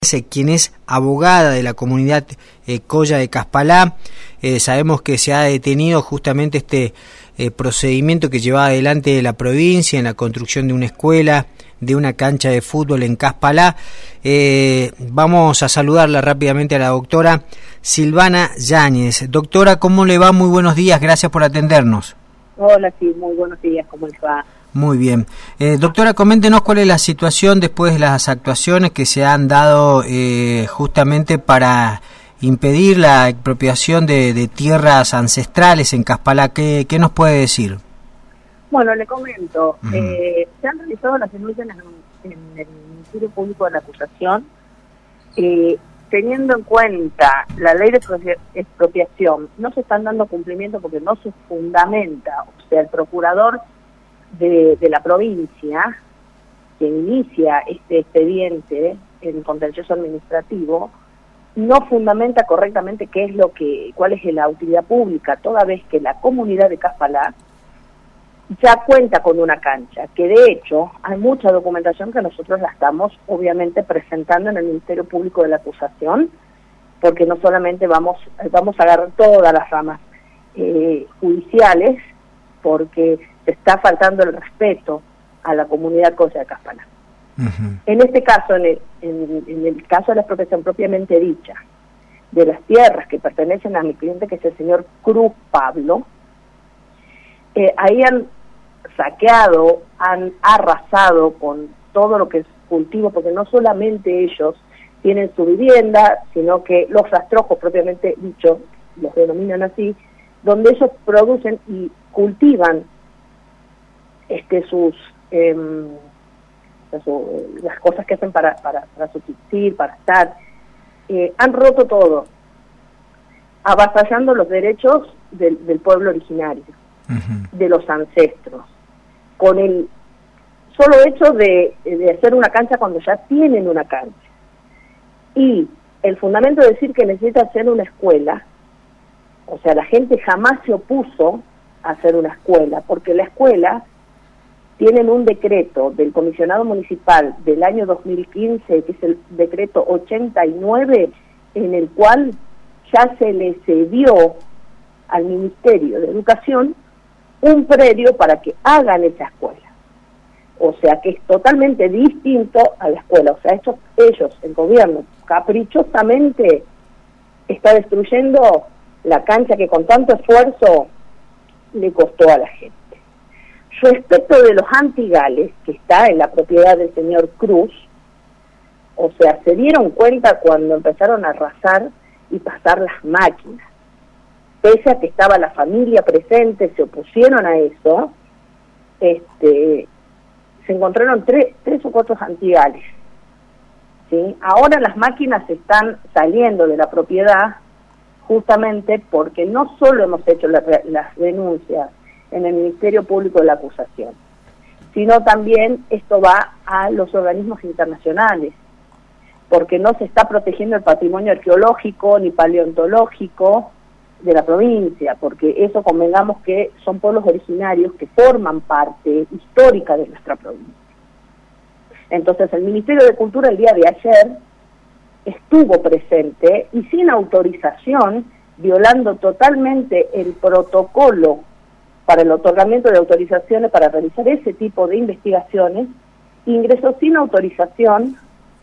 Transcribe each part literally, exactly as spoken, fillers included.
quien es abogada de la comunidad eh, Colla de Caspalá. Eh, sabemos que se ha detenido justamente este eh, procedimiento que llevaba adelante la provincia en la construcción de una escuela, de una cancha de fútbol en Caspalá. Eh, vamos a saludarla rápidamente a la doctora Silvana Yáñez. Doctora, ¿cómo le va? Muy buenos días, gracias por atendernos. Hola, sí, muy buenos días, ¿cómo les va? Muy bien. Eh, doctora, coméntenos cuál es la situación después de las actuaciones que se han dado eh, justamente para impedir la expropiación de, de tierras ancestrales en Caspalá. ¿Qué, qué nos puede decir? Bueno, le comento. Uh-huh. eh, se han realizado las denuncias en, en el Ministerio Público de la Acusación, eh, teniendo en cuenta la ley de expropiación. No se están dando cumplimiento porque no se fundamenta, o sea, el procurador De, de la provincia que inicia este expediente en contencioso administrativo no fundamenta correctamente qué es lo que, cuál es la utilidad pública, toda vez que la comunidad de Caspalá ya cuenta con una cancha, que de hecho hay mucha documentación que nosotros la estamos obviamente presentando en el Ministerio Público de la Acusación, porque no solamente vamos, vamos a agarrar todas las ramas eh, judiciales, porque se está faltando el respeto a la comunidad Colla de Caspalá. Uh-huh. En este caso, en el, en, en el caso de la expropiación propiamente dicha, de las tierras que pertenecen a mi cliente, que es el señor Cruz Pablo, eh, ahí han saqueado, han arrasado con todo lo que es cultivo, porque no solamente ellos tienen su vivienda, sino que los rastrojos propiamente dicho, los denominan así, donde ellos producen y cultivan este sus eh, su, las cosas que hacen para para, para subsistir, para estar, eh, han roto todo, avasallando los derechos del, del pueblo originario, uh-huh. de los ancestros, con el solo hecho de, de hacer una cancha cuando ya tienen una cancha, y el fundamento de decir que necesita hacer una escuela. O sea, la gente jamás se opuso a hacer una escuela, porque la escuela tienen un decreto del comisionado municipal del año dos mil quince, que es el decreto ochenta y nueve, en el cual ya se le cedió al Ministerio de Educación un predio para que hagan esa escuela. O sea, que es totalmente distinto a la escuela. O sea, estos, ellos, el gobierno, caprichosamente está destruyendo la cancha que con tanto esfuerzo le costó a la gente. Respecto de los antigales, que está en la propiedad del señor Cruz, o sea, se dieron cuenta cuando empezaron a arrasar y pasar las máquinas. Pese a que estaba la familia presente, se opusieron a eso, este, se encontraron tres, tres o cuatro antigales. ¿Sí? Ahora las máquinas están saliendo de la propiedad, justamente porque no solo hemos hecho la, las denuncias en el Ministerio Público de la Acusación, sino también esto va a los organismos internacionales, porque no se está protegiendo el patrimonio arqueológico ni paleontológico de la provincia, porque eso convengamos que son pueblos originarios que forman parte histórica de nuestra provincia. Entonces el Ministerio de Cultura el día de ayer estuvo presente y sin autorización, violando totalmente el protocolo para el otorgamiento de autorizaciones para realizar ese tipo de investigaciones, ingresó sin autorización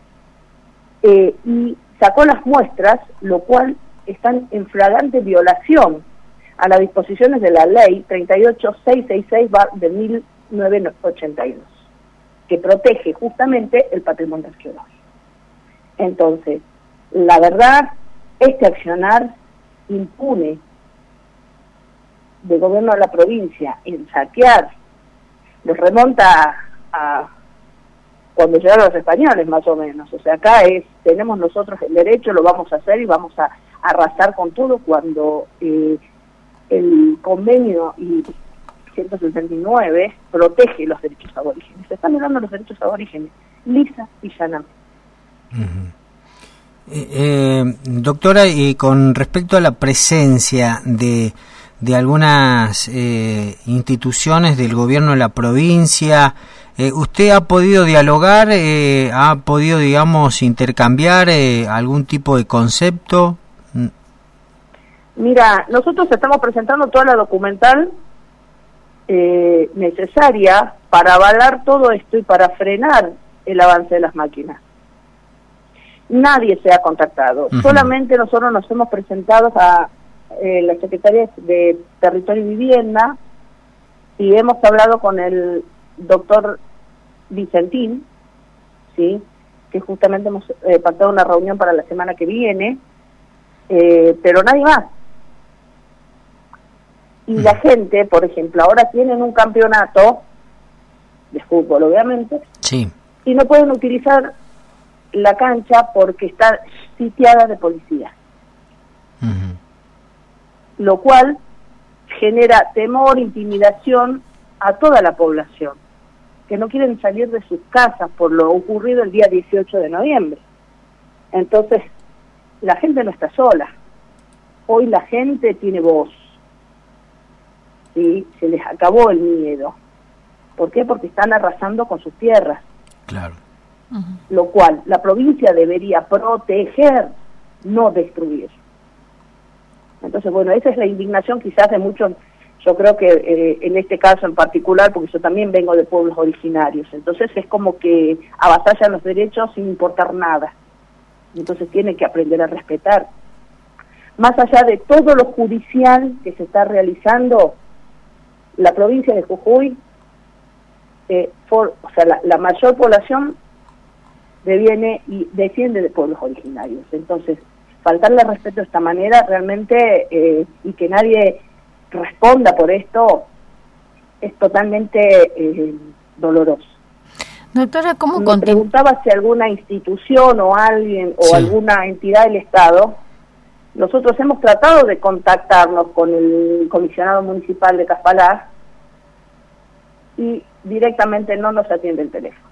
eh, y sacó las muestras, lo cual están en flagrante violación a las disposiciones de la ley treinta y ocho mil seiscientos sesenta y seis de mil novecientos ochenta y dos, que protege justamente el patrimonio arqueológico. Entonces, la verdad, este accionar impune del gobierno de la provincia en saquear, nos remonta a, a cuando llegaron los españoles, más o menos. O sea, acá es, tenemos nosotros el derecho, lo vamos a hacer y vamos a, a arrasar con todo cuando eh, el convenio y ciento setenta y nueve protege los derechos aborígenes. Se están negando los derechos aborígenes, lisa y llanamente. Uh-huh. Eh, eh, doctora, y con respecto a la presencia de, de algunas eh, instituciones del gobierno de la provincia. Eh, ¿Usted ha podido dialogar, eh, ha podido, digamos, intercambiar eh, algún tipo de concepto? Mira, nosotros estamos presentando toda la documental eh, necesaria para avalar todo esto y para frenar el avance de las máquinas. Nadie se ha contactado, uh-huh. Solamente nosotros nos hemos presentado a eh, la Secretaría de Territorio y Vivienda y hemos hablado con el doctor Vicentín, sí, que justamente hemos eh, pactado una reunión para la semana que viene, eh, pero nadie más. Y la gente, por ejemplo, ahora tienen un campeonato de fútbol, obviamente, sí, y no pueden utilizar la cancha porque está sitiada de policía. Uh-huh. Lo cual genera temor, intimidación a toda la población, que no quieren salir de sus casas por lo ocurrido el día dieciocho de noviembre. Entonces, la gente no está sola. Hoy la gente tiene voz. ¿Sí? Se les acabó el miedo. ¿Por qué? Porque están arrasando con sus tierras. Claro. Uh-huh. Lo cual la provincia debería proteger, no destruir. Entonces, bueno, esa es la indignación quizás de muchos. Yo creo que eh, en este caso en particular, porque yo también vengo de pueblos originarios, entonces es como que avasallan los derechos sin importar nada. Entonces tienen que aprender a respetar. Más allá de todo lo judicial que se está realizando, la provincia de Jujuy, eh, for, o sea, la, la mayor población deviene y desciende de pueblos originarios. Entonces, faltarle respeto de esta manera realmente, eh, y que nadie responda por esto, es totalmente eh, doloroso. Doctora, ¿cómo me preguntaba si alguna institución o alguien o sí. alguna entidad del Estado? Nosotros hemos tratado de contactarnos con el comisionado municipal de Caspalá y directamente no nos atiende el teléfono.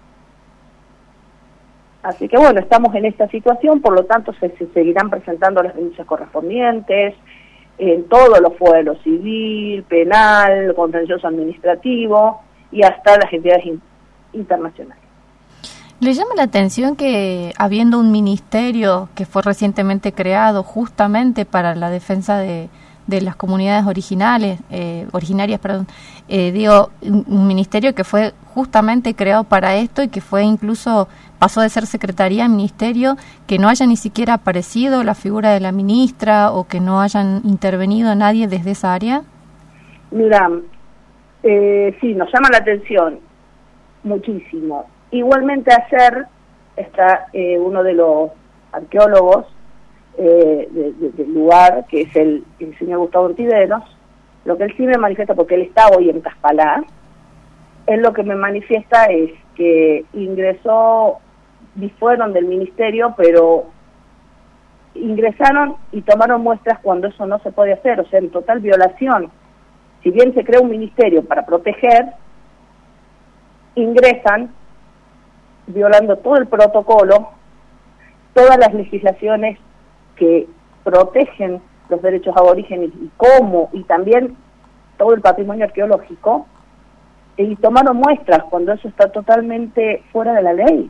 Así que bueno, estamos en esta situación, por lo tanto se, se seguirán presentando las denuncias correspondientes en todos los fueros, civil, penal, contencioso administrativo y hasta las entidades in, internacionales. ¿Le llama la atención que habiendo un ministerio que fue recientemente creado justamente para la defensa de, de las comunidades originales, eh, originarias, perdón, eh, digo, un, un ministerio que fue justamente creado para esto y que fue incluso, pasó de ser secretaría a ministerio, que no haya ni siquiera aparecido la figura de la ministra o que no hayan intervenido nadie desde esa área? Mira, eh, sí, nos llama la atención muchísimo. Igualmente ayer está eh, uno de los arqueólogos eh, de, de, del lugar, que es el, el señor Gustavo Ortiveros. Lo que él sí me manifiesta, porque él está hoy en Caspalá, él lo que me manifiesta es que ingresó y fueron del ministerio, pero ingresaron y tomaron muestras cuando eso no se puede hacer, o sea, en total violación. Si bien se crea un ministerio para proteger, ingresan violando todo el protocolo, todas las legislaciones que protegen los derechos aborígenes y cómo, y también todo el patrimonio arqueológico, y tomaron muestras cuando eso está totalmente fuera de la ley.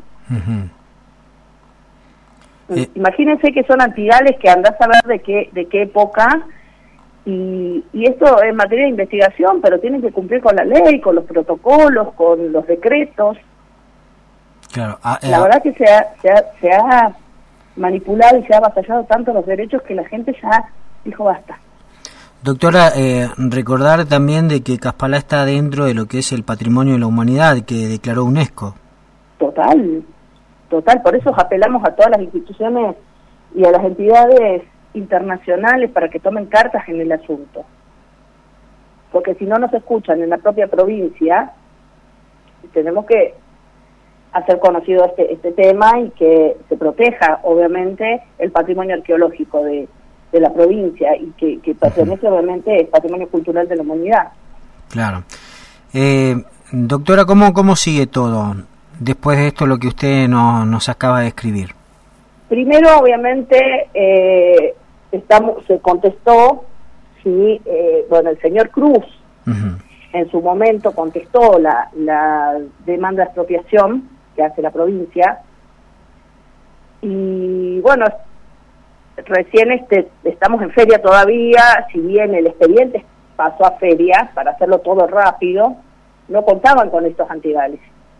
Uh-huh. Eh. Imagínense que son antigales que andás a ver de qué, de qué época, y, y esto es materia de investigación, pero tienen que cumplir con la ley, con los protocolos, con los decretos. Claro, ah, eh, la verdad que se ha, se, ha, se ha manipulado y se ha avasallado tanto los derechos que la gente ya dijo basta. Doctora, eh, recordar también de que Caspalá está dentro de lo que es el patrimonio de la humanidad que declaró UNESCO. Total, total, por eso apelamos a todas las instituciones y a las entidades internacionales para que tomen cartas en el asunto. Porque si no nos escuchan en la propia provincia, tenemos que hacer conocido este, este tema y que se proteja, obviamente, el patrimonio arqueológico de, de la provincia y que, que pertenece, obviamente, al patrimonio cultural de la humanidad. Claro. Eh, doctora, ¿cómo, ¿cómo sigue todo después de esto, lo que usted no, nos acaba de escribir? Primero, obviamente, eh, estamos, se contestó sí, eh, bueno, el señor Cruz uh-huh. en su momento contestó la, la demanda de expropiación que hace la provincia, y bueno, recién este estamos en feria todavía, si bien el expediente pasó a feria para hacerlo todo rápido, no contaban con estos antivales.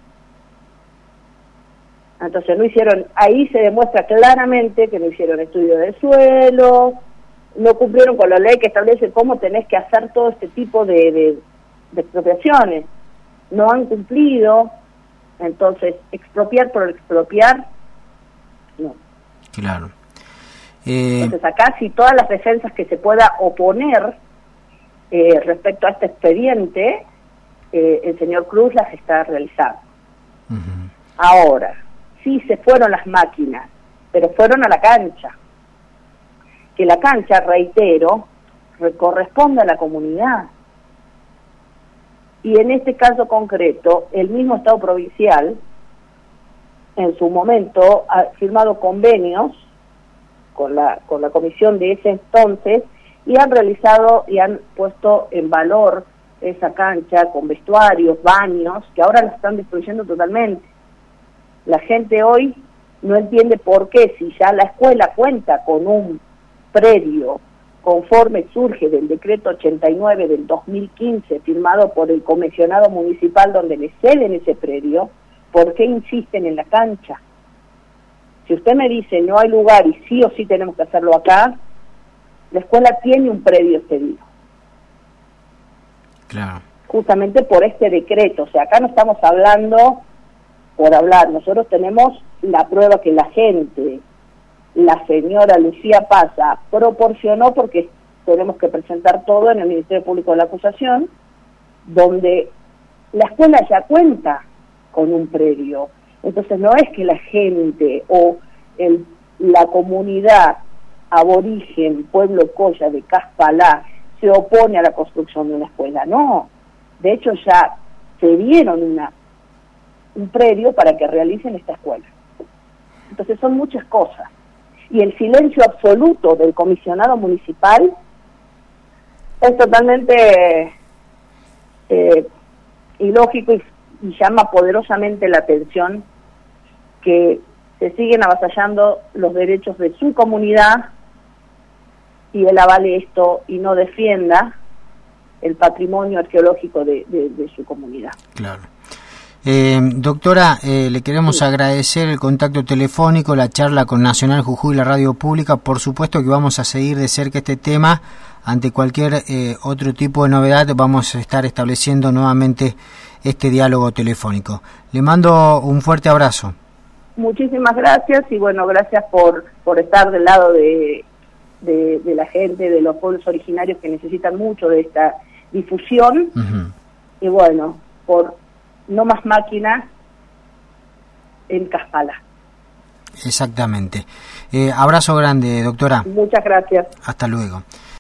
Entonces no hicieron, ahí se demuestra claramente que no hicieron estudio de suelo, no cumplieron con la ley que establece cómo tenés que hacer todo este tipo de, de, de expropiaciones. No han cumplido, entonces expropiar por expropiar, no. Claro. Eh... Entonces acá si todas las defensas que se pueda oponer eh, respecto a este expediente, eh, el señor Cruz las está realizando. Uh-huh. Ahora, sí se fueron las máquinas, pero fueron a la cancha. Que la cancha, reitero, corresponde a la comunidad. Y en este caso concreto, el mismo Estado provincial, en su momento, ha firmado convenios con la, con la comisión de ese entonces, y han realizado y han puesto en valor esa cancha con vestuarios, baños, que ahora la están destruyendo totalmente. La gente hoy no entiende por qué, si ya la escuela cuenta con un predio conforme surge del decreto ochenta y nueve del dos mil quince, firmado por el comisionado municipal donde le ceden ese predio, ¿por qué insisten en la cancha? Si usted me dice no hay lugar y sí o sí tenemos que hacerlo acá, la escuela tiene un predio cedido. Claro. Justamente por este decreto, o sea, acá no estamos hablando por hablar, nosotros tenemos la prueba que la gente, la señora Lucía Paza, proporcionó, porque tenemos que presentar todo en el Ministerio Público de la Acusación, donde la escuela ya cuenta con un predio. Entonces no es que la gente o el, la comunidad aborigen, pueblo Colla de Caspalá, se opone a la construcción de una escuela, no. De hecho ya se dieron una un predio para que realicen esta escuela. Entonces son muchas cosas. Y el silencio absoluto del comisionado municipal es totalmente eh, ilógico y, y llama poderosamente la atención que se siguen avasallando los derechos de su comunidad y él avale esto y no defienda el patrimonio arqueológico de, de, de su comunidad. Claro. Eh, doctora, eh, le queremos sí. agradecer el contacto telefónico, la charla con Nacional Jujuy y la radio pública. Por supuesto que vamos a seguir de cerca este tema. Ante cualquier eh, otro tipo de novedad vamos a estar estableciendo nuevamente este diálogo telefónico. Le mando un fuerte abrazo. Muchísimas gracias y bueno, gracias por, por estar del lado de, de, de la gente, de los pueblos originarios que necesitan mucho de esta difusión. Uh-huh. Y bueno, por no más máquinas en Caspalá. Exactamente. Eh, abrazo grande, doctora. Muchas gracias. Hasta luego.